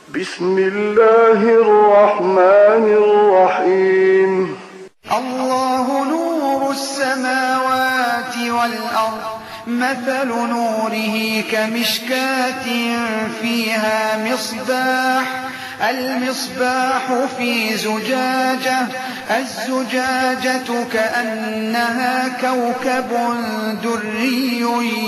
بسم الله الرحمن الرحيم. الله نور السماوات والأرض، مثل نوره كمشكاة فيها مصباح، المصباح في زجاجة، الزجاجة كأنها كوكب دري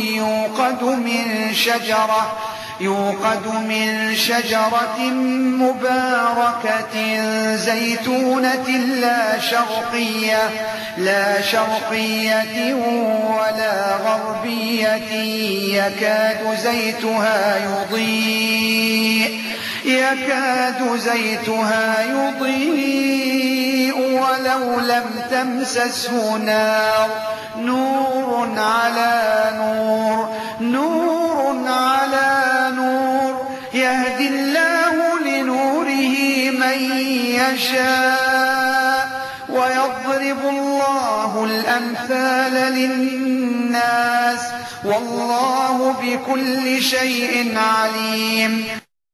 يوقد من شجرة مباركة زيتونة لا شرقية ولا غربية، يكاد زيتها يضيء ولو لم تمسسه نار، نور على نور، يهدي الله لنوره من يشاء، ويضرب الله الأمثال للناس، والله بكل شيء عليم.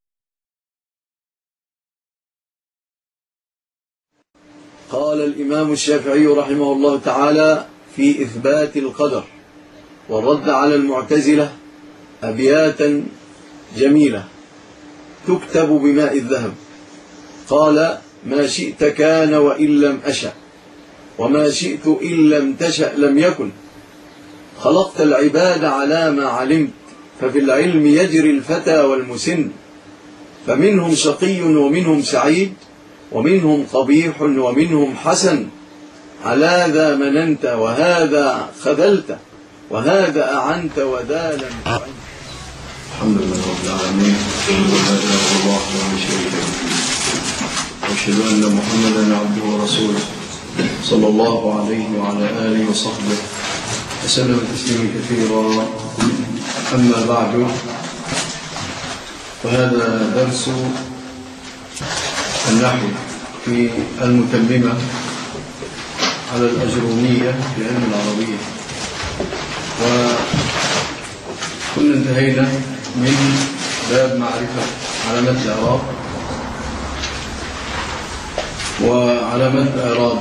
قال الإمام الشافعي رحمه الله تعالى في إثبات القدر والرد على المعتزلة أبياتا جميلة تكتب بماء الذهب. قال: ما شئت كان وإن لم أشأ، وما شئت إن لم تشأ لم يكن، خلقت العباد على ما علمت، ففي العلم يجري الفتى والمسن، فمنهم شقي ومنهم سعيد، ومنهم قبيح ومنهم حسن، على ذا مننت وهذا خذلت، وهذا أعنت وذا لم تعن. الحمد لله رب العالمين، ولا إله إلا الله ولا شريك له، وأشهد أن محمدا عبده ورسوله صلى الله عليه وعلى آله وصحبه وسلم تسليما كثيرا. أما بعد، وهذا درس النحو في المتممة على الأجرومية في علم العربية، وكنا انتهينا من باب معرفة علامات الإعراب. وعلامات الإعراب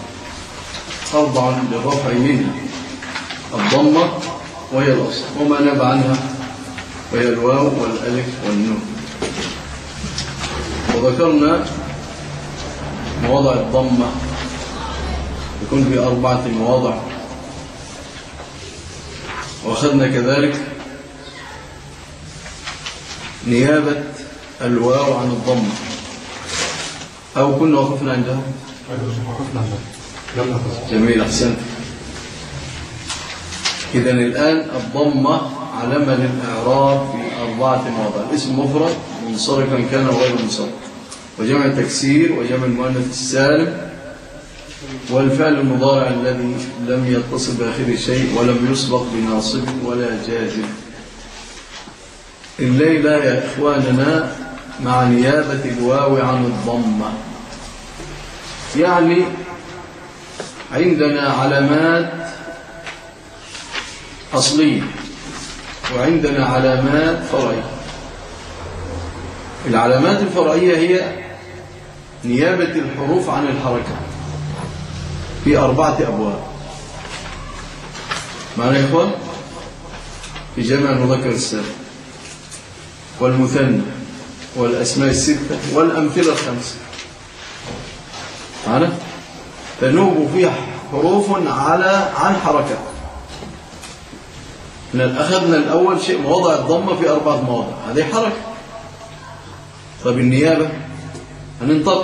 4 للرفع منها: الضمة وهي الأصل، وما ناب عنها وهي الواو والألف والنون. وذكرنا مواضع الضمة يكون في 4 مواضع، وأخذنا كذلك نيابة الواو عن الضمة، أو كنا وقفنا عندها؟ جميل، أحسنت. إذن الآن الضمة علامة للإعراب في 4 مواضع: الاسم مفرد منصرفا كان وغير منصرف، وجمع التكسير، وجمع المؤنث السالم، والفعل المضارع الذي لم يتصل بآخره شيء ولم يسبق بناصب ولا جازم. الليلة يا إخواننا مع نيابة الواو عن الضمة، يعني عندنا علامات أصلية وعندنا علامات فرعية. العلامات الفرعية هي نيابة الحروف عن الحركة في 4 أبواب. معنا يا إخوان؟ في جمع المذكر السالم والمثنى والأسماء ال6 والأمثلة ال5. معنا؟ تنوب فيها حروف عن حركة. أخذنا الأول شيء مواضع الضمة في 4 مواضع، هذه حركة. طب النيابة هننتقل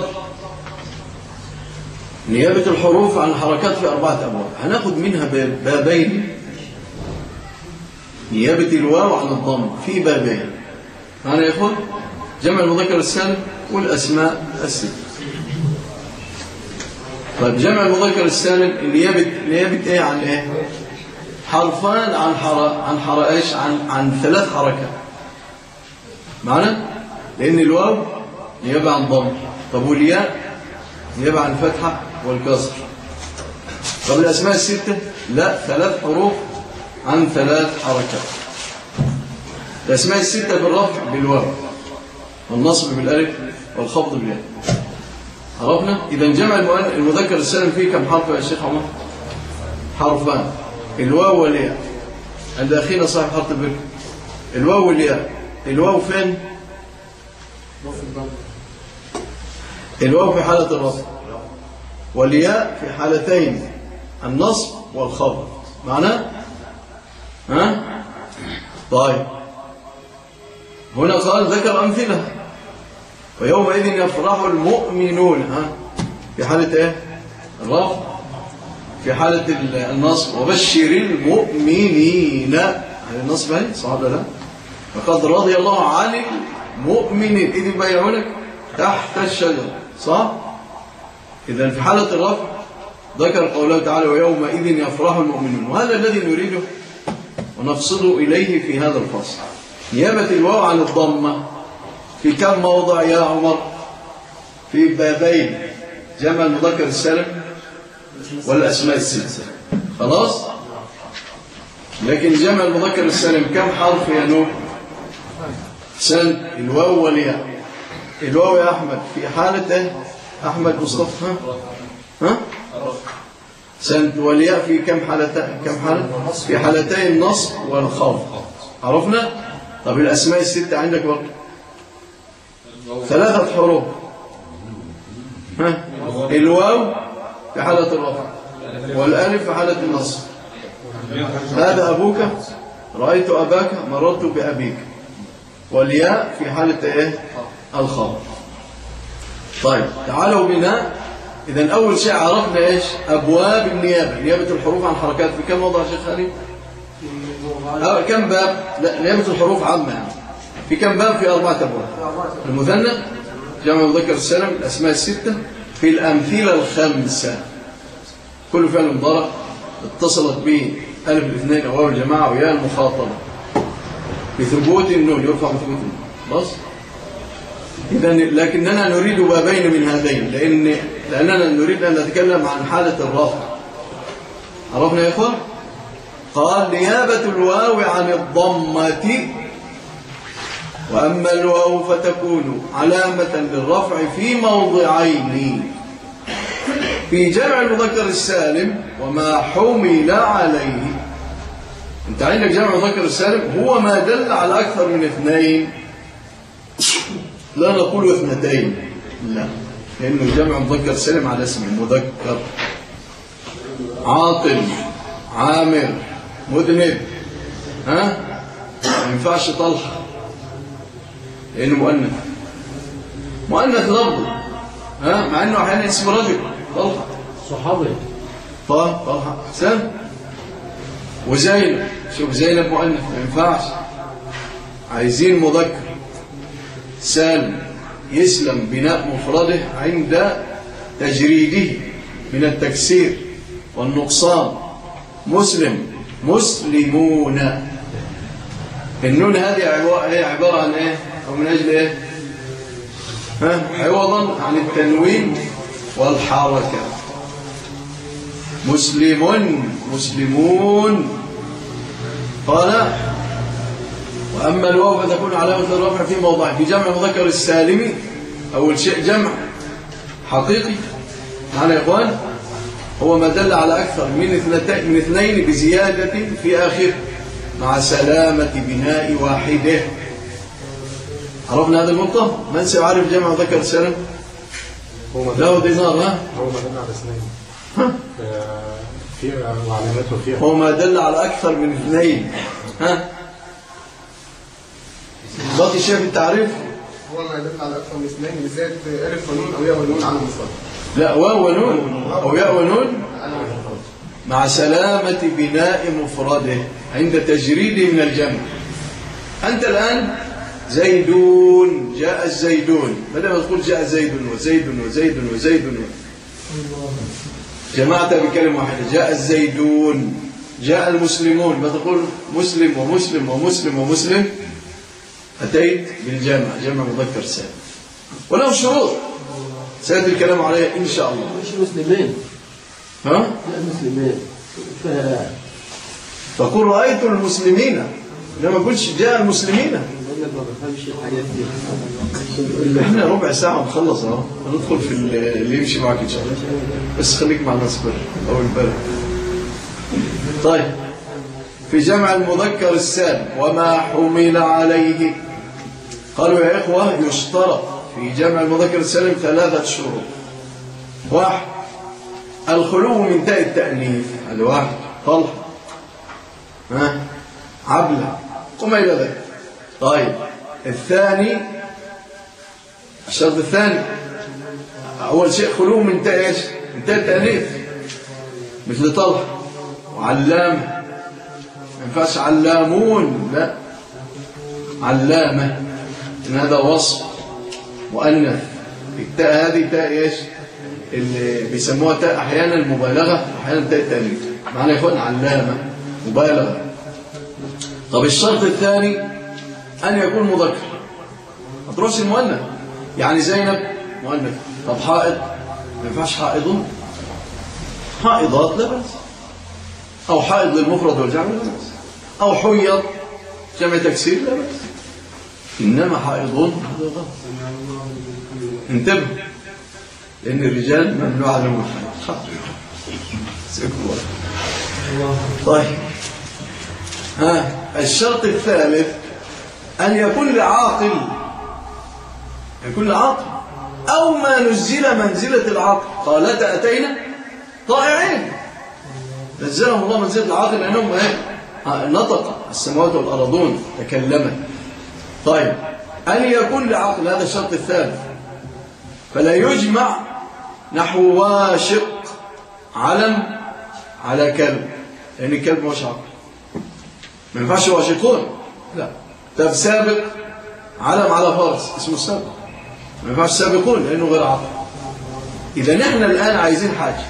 نيابة الحروف عن الحركات في 4 أبواب، هناخد منها بابين. نيابة الواو عن الضم في بابين. معنا يا إخوان؟ جمع المذكر السالم والأسماء ال6. طيب جمع المذكر السالم نيابة إيه عن إيه؟ حرفان عن 3 حركات. معنا؟ لأن الواو نيابة عن ضم. طب والياء نيابة عن الفتحة والكسر. طب الأسماء ال6 لا، 3 حروف عن 3 حركات. الأسماء ال6 بالرفع بالواو، والنصب بالالف والخفض بالياء. عرفنا؟ إذا جمع المذكر السالم فيه كم حرف يا شيخ عمر؟ حرفان، الواو والياء. عند أخينا صاحب حرف البر، الواو والياء. الواو فين؟ الواو في حالة الرفع، والياء في حالتين النصب والخفض. معناه؟ ها؟ طيب، هنا قال ذكر أمثلة، ويومئذ يفرح المؤمنون. ها؟ في حالة ايه؟ الرفع. في حالة النصب وبشر المؤمنين. هل النصب هاي صعب لا؟ فقد رضي الله عن المؤمنين إذ يبايعونك تحت الشجرة. صح؟ إذا في حالة الرفع ذكر قوله تعالى ويومئذ يفرح المؤمنون، وهذا الذي نريده ونقصد إليه في هذا الفصل. نيابة الواو عن الضمة في كم موضع يا عمر؟ في بابين، جمع المذكر السالم والأسماء الستة. خلاص؟ لكن جمع المذكر السالم كم حرف يا نور؟ سن الواو والياء. الواو يا أحمد في حالة ايه؟ أحمد مصطفى ها؟ سن والياء في كم حالة؟ كم حالة؟ في حالتين النصب والخفض. عرفنا؟ طب الأسماء الستة عندك برضه 3 حروف. ها؟ الواو في حالة الرفع، والألف في حالة النصب. هذا أبوك، رأيت أباك، مررت بأبيك. والياء في حالة إيه؟ الخفض. طيب تعالوا بنا. إذن أول شيء عرفنا إيش؟ أبواب النيابة، نيابة الحروف عن حركات. في كم موضع شيخ خالد؟ كم باب؟ لا، نيابة الحروف عامة يعني. في كم باب؟ في 4 أبواب. المثنى، جمع المذكر السالم، الأسماء الستة، في الأمثلة الخمسة. كل فعل مضارع اتصلت به ألف الاثنين أو واو الجماعة وياء المخاطبة بثبوت النون، يرفع بثبوت النون. بس إذن لكننا نريد بابين من هذين، لأننا نريد أن نتكلم عن حالة الرفع. عرفنا يا إخوان؟ قال نيابة الواو عن الضمة، وأما الواو فتكون علامة للرفع في موضعين: في جمع المذكر السالم وما حمل عليه. انت عندك جمع المذكر السالم هو ما دل على أكثر من 2، لا نقول 2، لا، لأنه جمع مذكر سالم على اسم المذكر. عاطل، عامر، مذنب. ها؟ ما ينفعش طلحة لأنه مؤنث لفظ. ها؟ مع أنه أحيانا اسم رجل. طلحة صحابي. طلحة أحسن. وزينب، شوف زينب مؤنث، ما ينفعش. عايزين مذكر سالم يسلم بناء مفرده عند تجريده من التكسير والنقصان. مسلم، مسلمون. النون هذه هي عبارة عن ايه؟ او من اجل ايه؟ عوضا عن التنوين والحركة. مسلمون. قال وأما الواو فتكون علامة الرفع في موضعين: في جمع المذكر السالم. أول شيء جمع حقيقي، معنا يا إخوان، هو ما دل على أكثر من 2 بزيادة في آخر مع سلامة بناء واحده. عرفنا هذا النقطة؟ من سيعرف جمع مذكر السالم؟ له دينار. ها؟ هو ما دل على 2 في وعلاماته فيها. هو ما دل على أكثر من 2. ها؟ باقي شيء في التعريف؟ هو ما يدل على أكثر من 2 بالذات ألف ونون أو ياء ونون على المفرد. لا، واو ونون أو ياء ونون مع سلامة بناء مفرده عند تجريده من الجمع. أنت الآن زيدون، جاء الزيدون، بدل ما تقول جاء زيد وزيد وزيد وزيد جمعت بكلمة واحدة: جاء الزيدون. جاء المسلمون، ما تقول مسلم ومسلم ومسلم ومسلم، أتيت بالجمع، جمع مذكر سالم، وله شروط سيأتي الكلام عليها إن شاء الله. مش مسلمين. ها؟ لا مسلمين. فقل رأيت المسلمين، لما قلتش جاء المسلمين. ما بفهمش الحاجات دي. احنا ربع ساعة ونخلص اهو، هندخل في اللي يمشي معاك ان شاء الله، بس خليك مع الناس او البلد. طيب، في جمع المذكر السالم وما حمل عليه، قالوا يا إخوة يشترط في جمع المذكر السالم 3 شروط. 1 الخلو من تاء التأنيث، هذا 1. طلحة، عبلة وما إلى ذلك. طيب، الثاني، الشرط الثاني أول شيء خلو من تاء إيش؟ من تاء التأنيث، مثل طلحة وعلام، ما ينفعش علامون، لا، علامة، إن هذا وصف مؤنث. التاء هذه تاء إيش؟ اللي بيسموها تاء أحيانا مبالغة، أحيانا تاء التأنيث، معنى يكون علامة مبالغة. طب الشرط الثاني أن يكون مذكر، ما تروحش المؤنث، يعني زينب مؤنث. طب حائض، ما ينفعش حائضون، حائضات لا بأس، أو حائض للمفرد والجمع لا بأس، أو حيض جمع تكسير لا بأس، إنما حائضون هذا غلط. انتبه، لأن الرجال ممنوع لهم الحائض. طيب، الشرط الثالث أن يكون لعاقل، يكون لعاقل أو ما نزل منزلة العاقل. قالت أتينا طائعين، نزلهم الله منزلة العاقل لأنهم نطق السماوات والأرضون، تكلمت. طيب، أن يكون لعاقل، هذا الشرط الثالث. فلا يجمع نحو واشق علم على كلب، لأن الكلب مش عاقل، ما ينفعش واشقون، لا. طب سابق علم على فرس، اسمه سابق، ما ينفعش سابقون لأنه غير عاقل. إذا نحن الآن عايزين حاجة،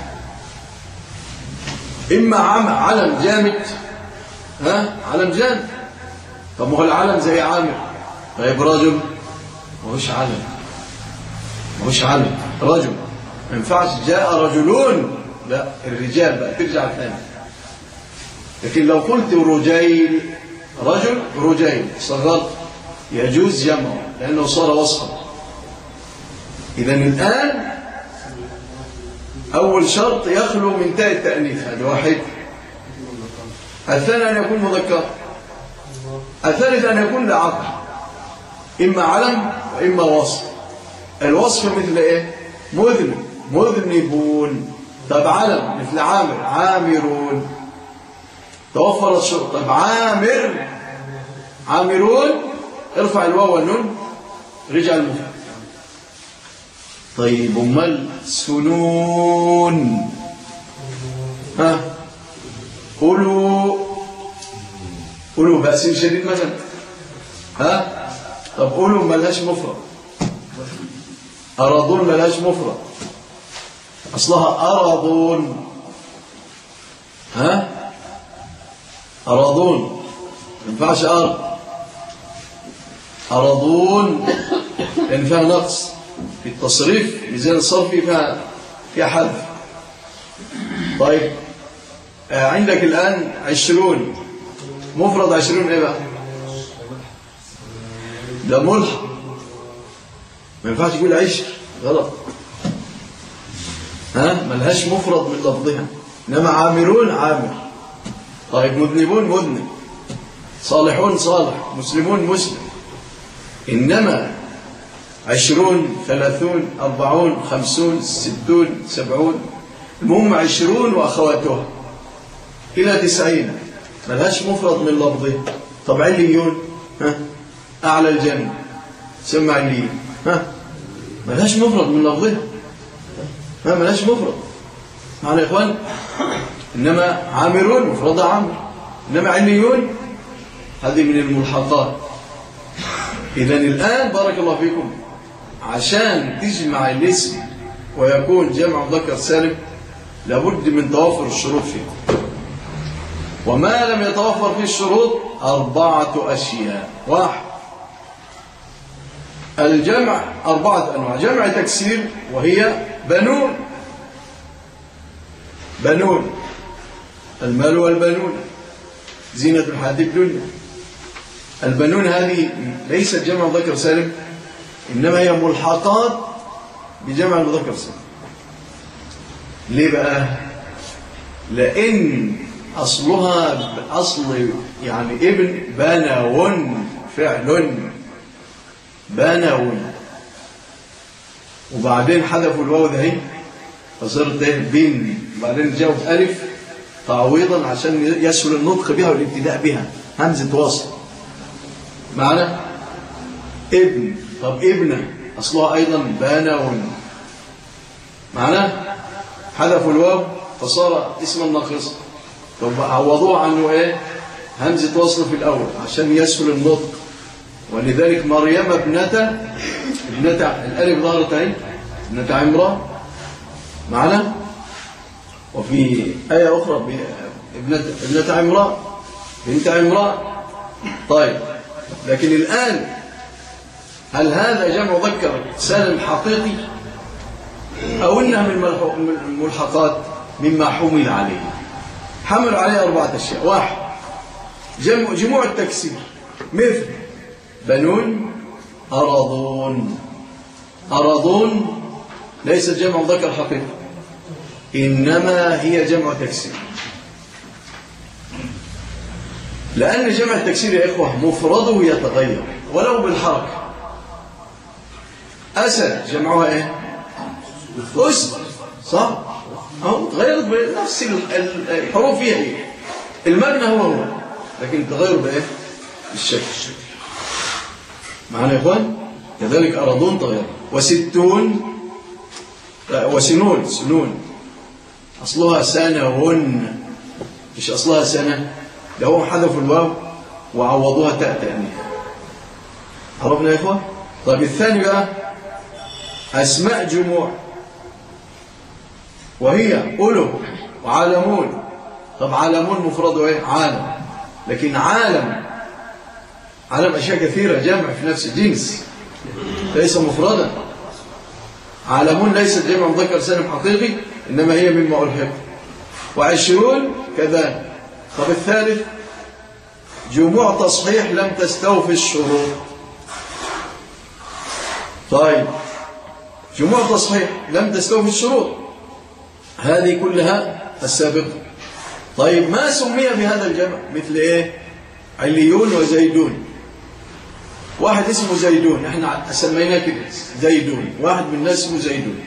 إما علم جامد، علم جامد. طب ما هو العلم زي عامر. طيب رجل، ما هوش علم، ما هوش علم، رجل، ما ينفعش جاء رجلون، لا، الرجال بقى ترجع ثاني. لكن لو قلت رجيل، رجل رجيل، صغرت، يجوز جمعه لأنه صار وصفا. إذا الآن أول شرط يخلو من تاء التأنيث، هذا 1. الثاني أن يكون مذكر. الثالث أن يكون لعقل، إما علم وإما وصف. الوصف مثل إيه؟ مذنب، مذنبون. طب علم مثل عامر، عامرون. توفرت شروط. طب عامر، عامرون، ارفع الواو والنون، رجع المفرد. طيب، امال سنون، قولوا بأس شديد مثلا، طب قولوا ملهاش مفرد. أرضون ملهاش مفرد، أصلها أرضون، أرضون، ما ينفعش أرض، أرضون لأن فيها نقص في التصريف، ميزان الصرفي فيها حذف. طيب، عندك الآن 20، مفرد 20 إيه بقى؟ ده ملحق، ما ينفعش تقول 10، غلط. ملهاش مفرد من لفظها. إنما عامرون عامر. طيب، مذنبون مذنب، صالحون صالح، مسلمون مسلم. إنما 20 30 40 50 60 70، المهم 20 وأخواتها إلى 90، ملهاش مفرد من لفظه. طب عليون، أعلى الجنة، سمع عليون، ملهاش مفرد من لفظه، ملهاش مفرد. معنا يا إخوان؟ إنما عامرون مفردها عامر، إنما عليون هذه من الملحقات. إذن الآن بارك الله فيكم، عشان تجمع الاسم ويكون جمع مذكر سالم لابد من توفر الشروط فيه. وما لم يتوفر فيه الشروط 4 أشياء. 1، الجمع 4 أنواع. جمع تكسير وهي بنون، بنون، المال والبنون زينة الحياة الدنيا. البنون هذه ليست جمع مذكر سالم، إنما هي ملحقات بجمع المذكر سالم. ليه بقى؟ لأن أصلها أصل يعني ابن بنون، فعل بنون، وبعدين حذفوا الواو ده فصارت بن، وبعدين جاءوا بألف تعويضا عشان يسهل النطق بها والابتداء بها، همزة وصل معنا. ابن، طب ابنة أصلها أيضا بنون معنا، حذفوا الواو فصار اسما ناقصا، طب عوضوه عنه ايه؟ همزة وصل في الأول عشان يسهل النطق. ولذلك مريم ابنة الألف ظهرت اهي، ابنة عمران معنا. وفي آية أخرى ابنة عمران، بنت عمران. طيب لكن الآن هل هذا جمع مذكر سالم حقيقي أو إنها من الملحقات مما حمل عليه؟ حمل عليه 4 أشياء. 1 جموع التكسير مثل بنون، أراضون ليست جمع مذكر حقيقي، إنما هي جمع تكسير. لأن جمع التكسير يا إخوة مفرده يتغير ولو بالحركة. أسد جمعها إيه؟ أسد، صح؟ أو تغيرت بنفس الحروف فيها إيه؟ المبنى هو لكن تغير بإيه؟ بالشكل. معنا يا إخوان؟ كذلك أراضون تغير. وسنون أصلها سنون، مش أصلها سنة، ده هو حذفوا الواو وعوضوها تاء تأنيث. عرفنا يا إخوان؟ طيب الثاني بقى أسماء جموع، وهي أولو وعالمون. طب عالمون مفرده إيه؟ عالم، لكن عالم أشياء كثيرة جمع في نفس الجنس ليس مفردا. عالمون ليست جمع مذكر سالم حقيقي، إنما هي مما ألحق. 20 كذلك. طب الثالث جموع تصحيح لم تستوفي الشروط. طيب جموع تصحيح لم تستوفي الشروط هذه كلها السابقة. طيب ما سمي بهذا الجمع مثل ايه؟ عليون وزيدون. واحد اسمه زيدون، احنا سميناه كده زيدون، واحد من الناس اسمه زيدون.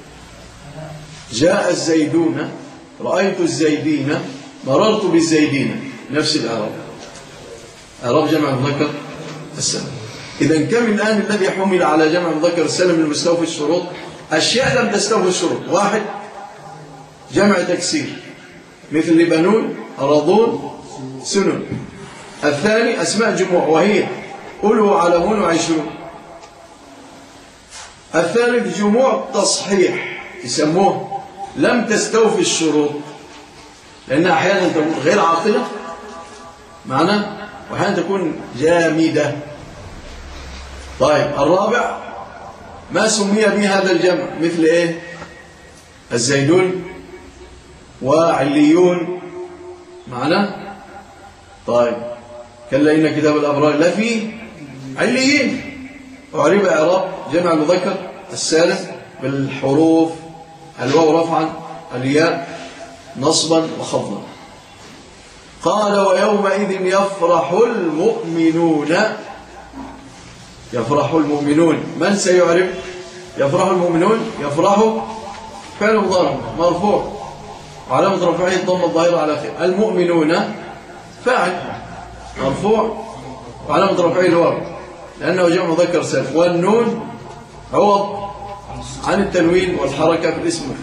جاء الزيدون، رأيت الزيدين، مررت بالزيدين، نفس الإعراب، إعراب جمع مذكر السالم. إذا كم الآن الذي حمل على جمع مذكر السالم المستوفي الشروط؟ أشياء لم تستوفي الشروط. 1 جمع تكسير مثل بنون، أراضون، سنون. الثاني أسماء جموع وهي أولو وعلمون وعشرون. الثالث جموع تصحيح يسموه لم تستوفي الشروط، لأنها أحيانا تكون غير عاقلة معنا، وأحيانا تكون جامدة. طيب الرابع ما سمي به هذا الجمع مثل إيه؟ الزيدون وعليون معنا. طيب كلا إن كتاب الأبرار لفي عليين، وعرب إعراب جمع المذكر السالم بالحروف الواو رفعا، الياء نصبا وخفضا. قال ويومئذ يفرح المؤمنون. يفرح المؤمنون، من سيعرف؟ يفرح المؤمنون، يفرح فعل مضارع مرفوع وعلامة رفعه الضمة الظاهرة على آخره. المؤمنون فاعل مرفوع وعلامة رفعه الواو لأنه جمع مذكر سالم، والنون عوض عن التنوين والحركة في الاسم.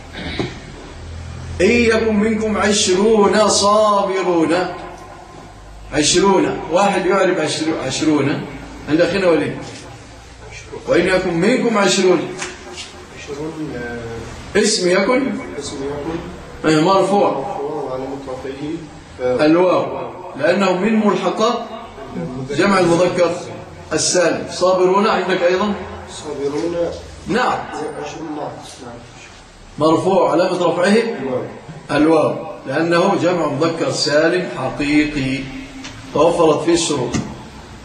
إن يكن منكم 20 صابرون. 20 واحد يعرف 20 عند أخينا وليه. وإن يكن منكم 20 اسم يكن مرفوع الواو لأنه من ملحقات جمع المذكر السالم. صابرون عندك أيضا صابرون نعم مرفوع علامة رفعه الواو لأنه جمع مذكر سالم حقيقي توفرت فيه الشروط.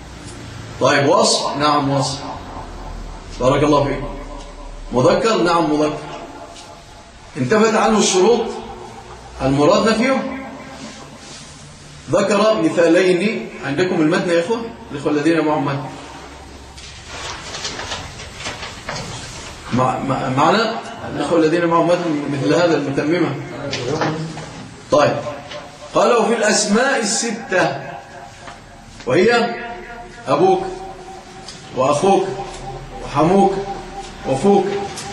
طيب وصف؟ نعم وصف. بارك الله فيك. مذكر؟ نعم مذكر. انتفت عنه الشروط المراد نفيهم. ذكر مثالين. عندكم المتن يا إخوة؟ الإخوة الذين معهم متن معنا؟ الإخوة الذين معهم متن مثل هذا المتممة. طيب قال وفي الأسماء الستة وهي أبوك وأخوك وحموك وفوك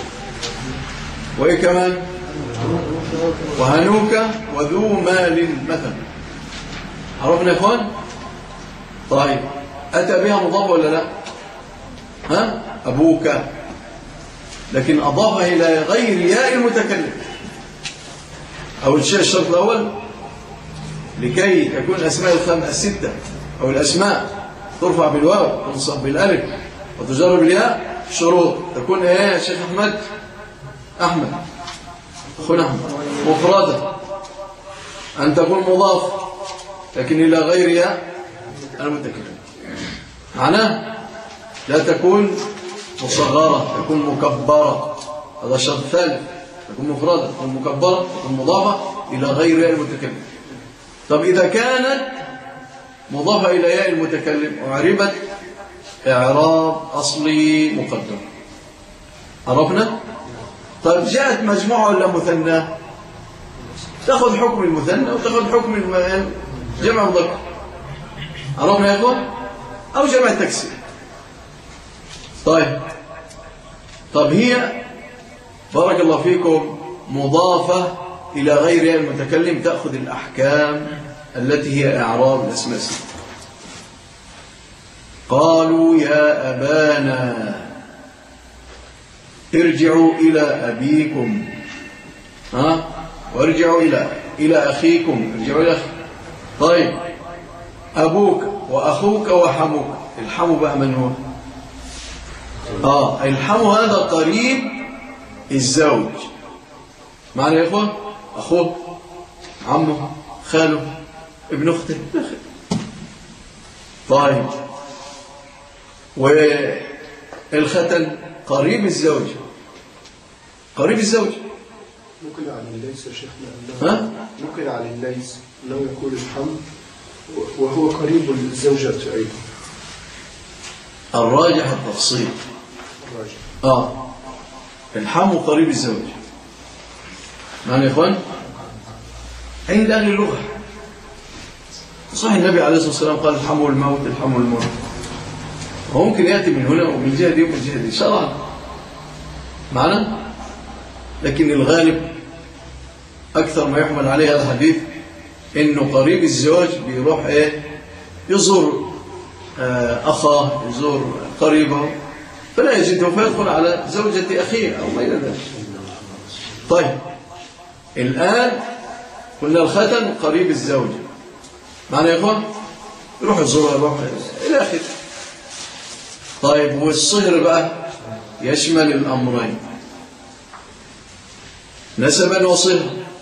وإيه كمان وهنوك وذو مال مثلا. عرفنا يا إخوان؟ طيب أتى بها مضاف ولا لا؟ ها؟ أبوك، لكن أضافها إلى غير ياء المتكلم. أول شيء الشرط الأول لكي تكون الأسماء الستة أو الأسماء ترفع بالواو وتنصب بالألف وتجر بالياء شروط. تكون إيه يا شيخ أحمد؟ أحمد أخونا أحمد مفردة، أن تكون مضاف لكن إلى غير ياء المتكلم. معناه لا تكون مصغرة، تكون مكبرة. هذا الشرط الثالث. تكون مفردة، تكون مكبرة، تكون مضافة إلى غير ياء المتكلم. طب إذا كانت مضافة إلى ياء المتكلم أعربت إعراب أصلي مقدر. عرفنا؟ طيب جاءت مجموعة ولا مثنى؟ تأخذ حكم المثنى وتأخذ حكم جمع مذكر. عرفنا يا أخوان؟ أو جمع التكسير. طيب هي بارك الله فيكم مضافة إلى غير المتكلم تأخذ الأحكام التي هي إعراب الأسماء. قالوا يا أبانا ارجعوا إلى أبيكم وارجعوا إلى أخيكم. ارجعوا إلى أخيكم. طيب أبوك وأخوك وحموك. الحمو بقى من هو؟ الحمو هذا قريب الزوج. معنى يا إخوة؟ أخوه، عمه، خاله، ابن أخته. طيب والختن قريب الزوج. قريب الزوج. ممكن على الليس يا شيخنا. ممكن على الليس أنه يقول الحم وهو قريب الزوجة أيضا. الراجح التفصيل. الحم قريب الزوج. معنى يا إخوان؟ عند أهل اللغة صحيح النبي عليه الصلاة والسلام قال الحم والموت، الحم والموت. وممكن يأتي من هنا ومن جهة دي ومن جهة دي شرعا معنا، لكن الغالب أكثر ما يحمل عليه هذا الحديث إنه قريب الزواج بيروح يزور أخاه، يزور قريبه فلا يجده فيدخل على زوجة أخيه أو غير ذلك. طيب الآن قلنا الختن قريب الزوج. معنى يا إخوان يروح يزورها، يروح إلى آخره. طيب والصهر بقى يشمل الأمرين، نسبا وصهر.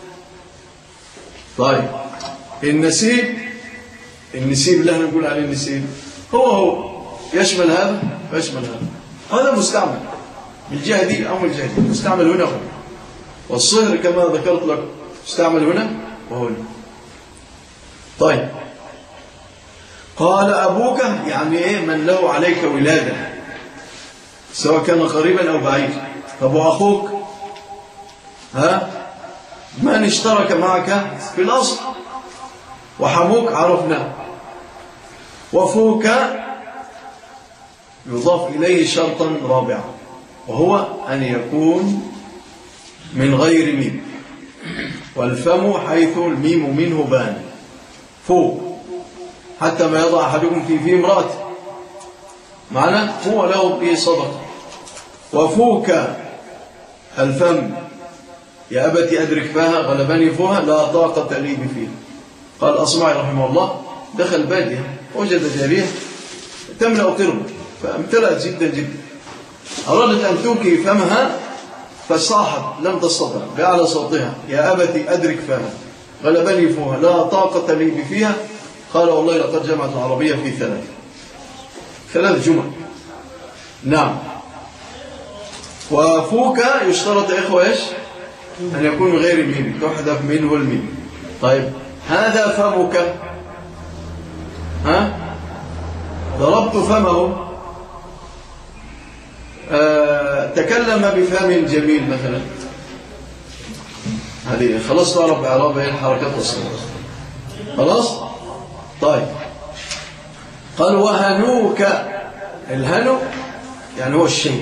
طيب النسيب اللي احنا نقول عليه النسيب هو يشمل هذا ويشمل هذا مستعمل من الجهة دي أو من الجهة دي، مستعمل هنا وهنا. والصهر كما ذكرت لك مستعمل هنا وهنا. طيب قال أبوك يعني إيه؟ من له عليك ولادة سواء كان قريبا أو بعيدا. طب وأخوك من اشترك معك في الأصل. وحموك عرفنا. وفوك يضاف إليه شرطا رابعا وهو أن يكون من غير ميم، والفم حيث الميم منه بان. فوق حتى ما يضع أحدكم في امرأته معنى هو له به صدقة. وفوك الفم يا أبتي أدرك فيها غلبني فوها لا طاقة لي بفيها. قال أصمعي رحمه الله دخل بادية وجد جارية تملأ قربه فامتلأت جدا جدا، أرادت أن توكي فمها فصاحت لم تستطع بأعلى صوتها يا أبتي أدرك فيها غلبني فوها لا طاقة لي بفيها. قال والله لقد جمعت العربية في 3. 3 جمل. نعم. وفوك يشترط يا إخوة إيش؟ أن يكون غير الميم، تحذف منه الميم. طيب هذا فمك، ها؟ ضربت فمه، تكلم بفم جميل مثلا، هذه خلاص تعرف إعراب الحركات والصورة. خلاص. طيب قال وهنوك، الهنو يعني هو الشيء،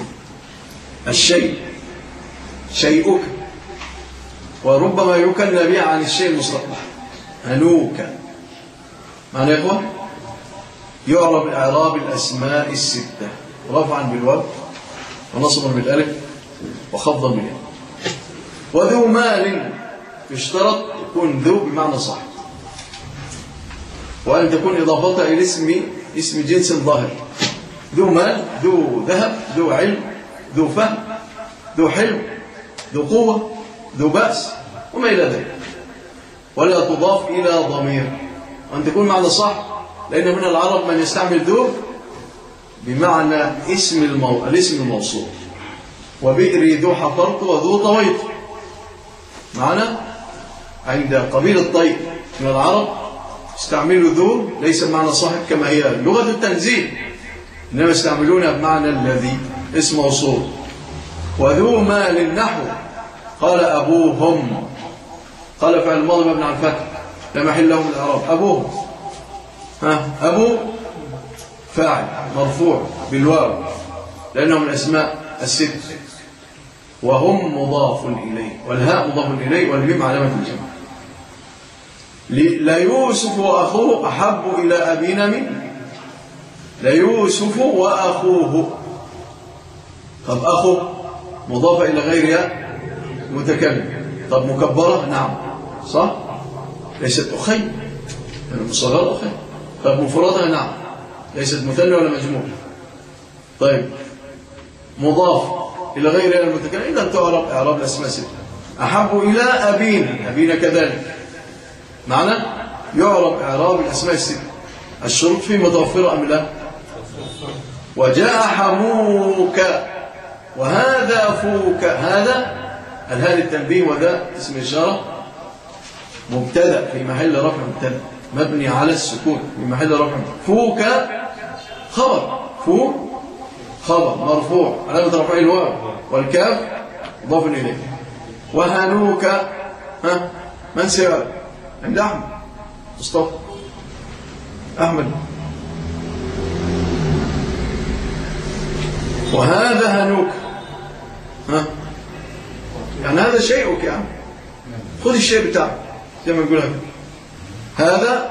شيئك، وربما يكن به عن الشيء المصطلح. هنوك معنى يا إخوة يعرب إعراب الأسماء الستة، رفعا بالواو ونصبا بالالف وخفضا بالياء. وذو مال يشترط يكون ذو بمعنى صح، وأن تكون إضافتها إلى اسم جنس ظاهر. ذو مال، ذو ذهب، ذو علم، ذو فهم، ذو حلم، ذو قوة، ذو بأس وما إلى ذلك. ولا تضاف إلى ضمير، وأن تكون معنى صح، لأن من العرب من يستعمل ذو بمعنى الاسم الموصول. وبئري ذو حفرت وذو طويت، معنا عند قبيل الطيب من العرب استعملوا ذو ليس بمعنى صاحب كما هي لغة التنزيل، إنما يستعملونها بمعنى الذي اسم موصول. وذو مال نحو قال أبوهم، قال فعل الماضي مبني على الفتح لا محل له من الإعراب. أبوهم، أبو فاعل مرفوع بالواو لأنه من الأسماء الست. وهم مضاف إليه، والهاء مضاف إليه، والميم علامة الجمع. ليوسف وأخوه أحب إلى أبينا منه. ليوسف وأخوه، طب أخو مضاف إلى غيرها متكلم، طب مكبرة نعم صح، ليست أخي مصغر أخي. طب مفردة نعم، ليست مثنى ولا مجموع. طيب مضاف إلى غيرها المتكلم إذا تعرب إعراب الأسماء ستة. أحب إلى أبينا كذلك معنى يعرب إعراب الأسماء الستة. الشروط فيه متوفرة أم لا؟ وجاء حموك وهذا فوك، هذا الهاء للتنبيه وذا اسم إشارة مبتدأ في محل رفع مبتدأ مبني على السكون في محل رفع. فوك خبر، فوك خبر مرفوع علامة رفعه الواو والكاف مضاف إليه. وهنوك من سوى عند أحمد مصطفى أحمد. وهذا هنوك يعني هذا شيئك، يعني خذ الشيء بتاعك زي ما نقول هذا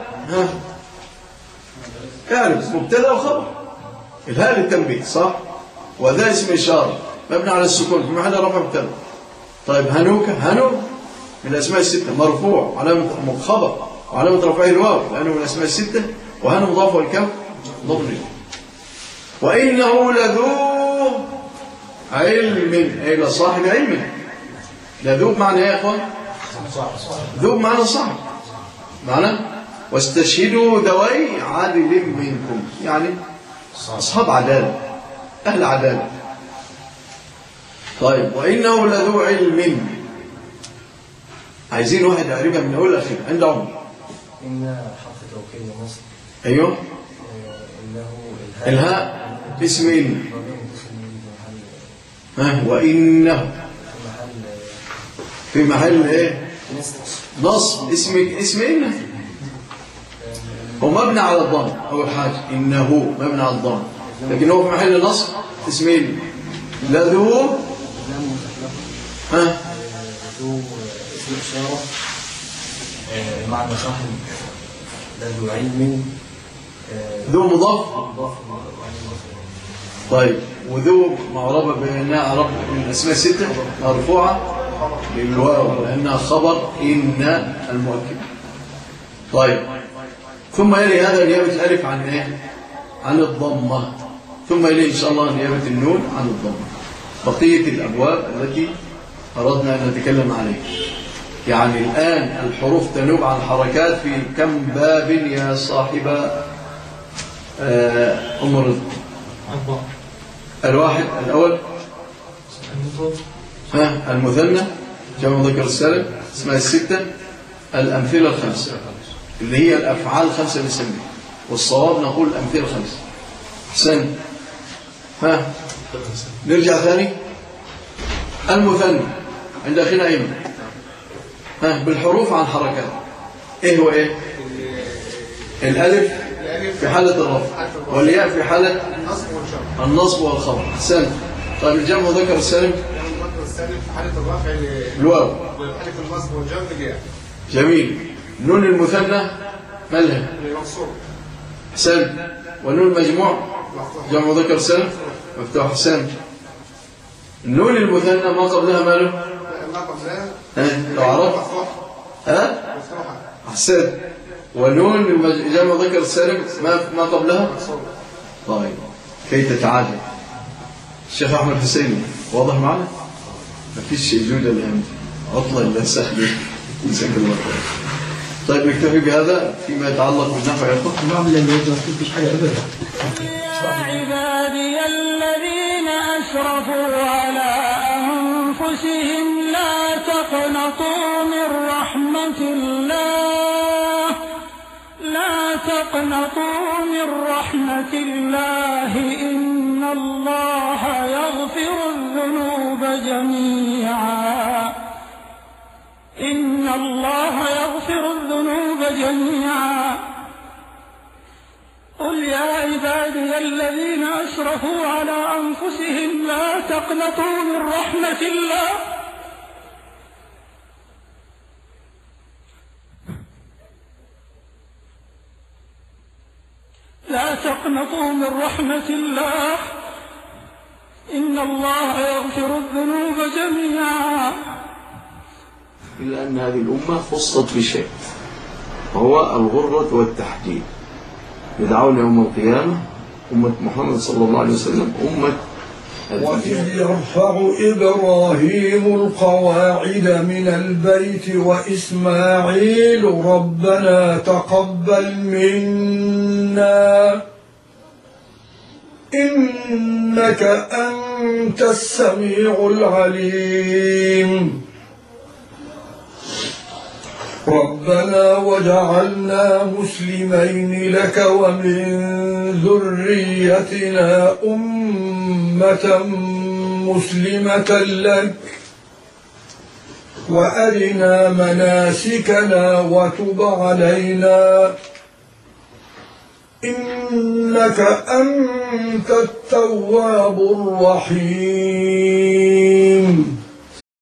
اعرف مبتدا وخبر، الهاء للتنبيه صح، وذا اسم إشارة مبني على السكون في محل رفع مبتدا. طيب هنوك، هنو من الأسماء الستة مرفوع علامة خبر وعلامة رفعه الواو لأنه من الأسماء الستة. وهنو مضاف والكاف مضاف إليه. وإنه لذو علم، أي لصاحب علم. لذو بمعنى يا أخوان ذو بمعنى صاحب، معنى واستشهدوا ذوي عدل منكم، يعني أصحاب عدالة أهل عدالة. طيب وإنه لذو علم، عايزين واحد يعرفها من أول أخير عند عمر. إن حرف توكيد مصر. أيوه إنه الهاء اسم إن. وإنه في محل إيه؟ نصب اسم إن، هو مبني على الضم أول حاجة، إنه مبني على الضم، لكن هو في محل نصب اسم إن. لذو ذو اسم إشارة معنى صاحب، ذو علم، ذو مضاف. طيب وذو معربة بأنها عرب من الأسماء الستة مرفوعة بالواو لأنها خبر إن المؤكد. طيب ثم يلي هذا نيابة الألف عن إيه؟ عن الضمة، ثم يلي إن شاء الله نيابة النون عن الضمة. بقية الأبواب التي أردنا أن نتكلم عليها، يعني الآن الحروف تنوب عن حركات في كم باب يا صاحب أمر الواحد الأول المثنى جمع مذكر السالم اسمها الستة الأمثلة الخمسة اللي هي الأفعال الخمسة اللي نسميها والصواب نقول الأمثلة الخمسة. أحسن. نرجع ثاني المثنى عند أخينا أيمن بالحروف عن حركات. إيه هو إيه؟ الألف في حالة الرفع والياء في حالة النصب والخفض. أحسن. طيب الجمع مذكر السالم في حالة الرفع الواو وحالة النصب والجر الياء. جميل. نون المثنى مالها؟ مقصور. أحسن. ونون المجموع جمع مذكر سالم مفتوح. أحسن. النون المثنى ما قبلها ماله؟ ما قبلها لو عرفت أحسن. ونون جمع مذكر السالم ما قبلها؟ طيب كي تتعادل. الشيخ أحمد حسيني واضح معنا؟ ما فيش جودة الهمزة عطلة إلا سهلة. جزاك الله خير. طيب نكتفي بهذا فيما يتعلق بالنحو يا اخوان. ما عمل اللي ما فيش حاجة أبدا. يا عبادي الذين أسرفوا على أنفسهم لا تقنطوا من رحمة الله من رحمة الله إن الله يغفر الذنوب جميعا قل يا عبادي الذين أسرفوا على أنفسهم لا تقنطوا من رحمة الله إن الله يغفر الذنوب جميعا. إلا أن هذه الأمة خصت بشيء وهو الغرة والتحجيل. يدعون يوم القيامة أمة محمد صلى الله عليه وسلم أمة وإذ يرفع إبراهيم القواعد من البيت وإسماعيل ربنا تقبل منا إنك أنت السميع العليم ربنا وجعلنا مسلمين لك ومن ذريتنا أمة مسلمة لك وأرنا مناسكنا وتب علينا إنك أنت التواب الرحيم.